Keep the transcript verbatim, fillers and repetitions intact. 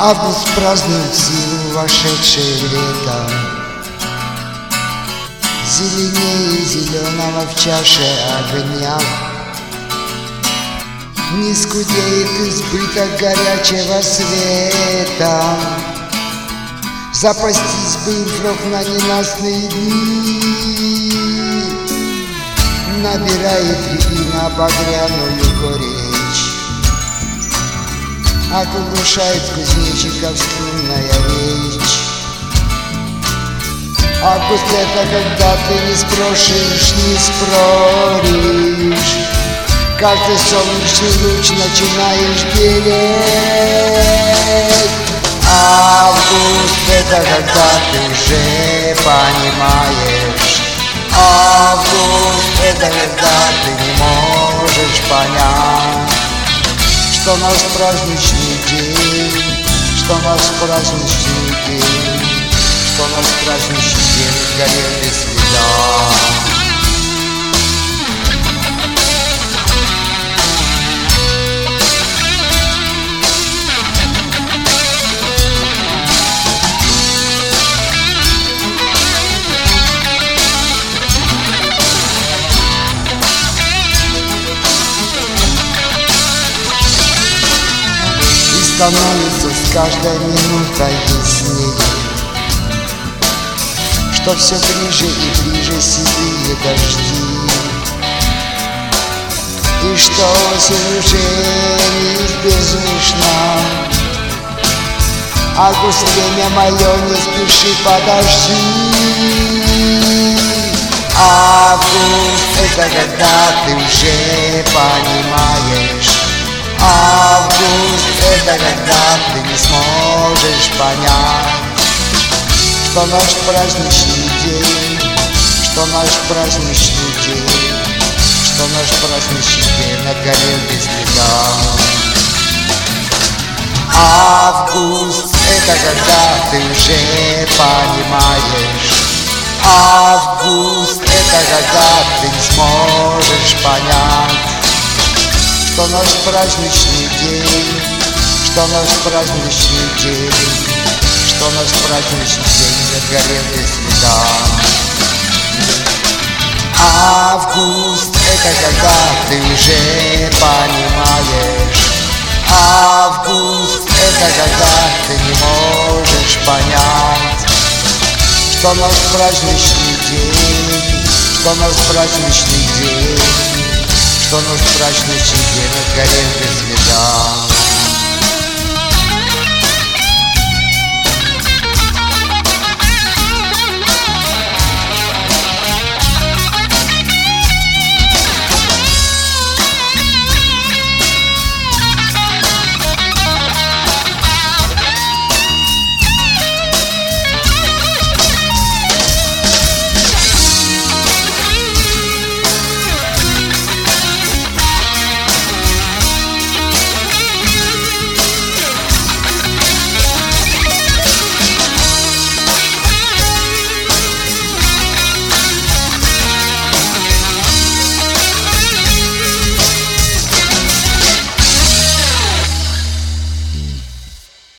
Август празднует силу, вошедшее лето. Зеленее зеленого в чаше огня. Не скудеет избыток горячего света. Запастись бы им враг на ненастные дни. Набирает рябина багряную горечь. Оглушает кузнечиков струнная речь. Август — это когда ты не спрошишь, не спроришь. Каждый солнечный луч начинаешь белеть. Август — это когда ты уже понимаешь. Август — это когда ты не можешь понять, что наш праздничный день, что наш праздничный день, что наш праздничный день сгорел без следа. Становится с каждой минутой яснее, что все ближе и ближе седые дожди, и что осень уже неизбежна. Август, время мое, не спеши, подожди. Август — это когда ты уже понимаешь. Август — это когда ты не сможешь понять, что наш праздничный день, что наш праздничный день, что наш праздничный день отгорел без следа. Август — это когда ты уже понимаешь. Август — это когда ты не сможешь понять, что наш праздничный день, что наш праздничный день, что наш праздничный день отгорел без следа. Август — это когда ты уже понимаешь. Август — это когда ты не можешь понять, что наш праздничный день, что наш праздничный день, что наш праздничный день отгорел без следа.